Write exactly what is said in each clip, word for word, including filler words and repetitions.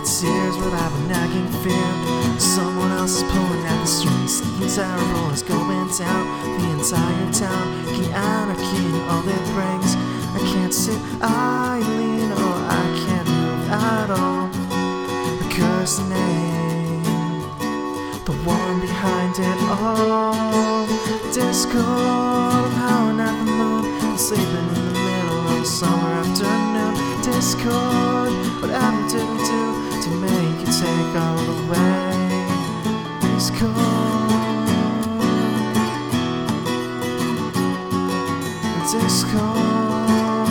tears, but I have a nagging fear someone else is pulling at the strings. Something terrible is going down the entire town. The anarchy and all it brings. I can't sit idly, no, I can't move at all. The cursed name, the one behind it all. Discord, I'm howling at the moon, I'm sleeping in the middle of a summer afternoon. Discord, whatever did we do to make you take all the way? Discord, Discord.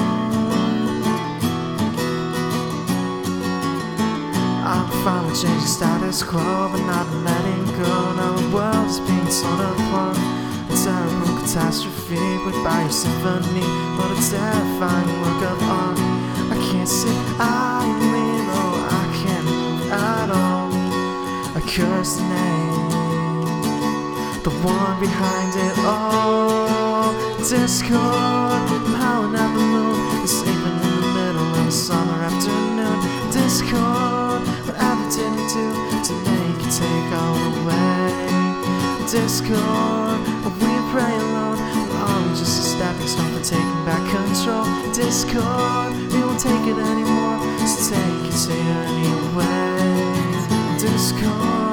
I'm finally changing status quo, but not letting go. Now the world is being torn apart. A terrible catastrophe, goodbye your symphony. What a terrifying work of art. I can't sit idly, no, I can't move at all. A cursed name, the one behind it all. Discord, I'm howling at the moon, I'm sleeping in the middle of a summer afternoon. Discord, whatever did we do to make you take all away? Discord, we pray alone, or are we just a stepping stone for taking back control? Discord, we won't take it anymore, so take it to you anyway. Discord.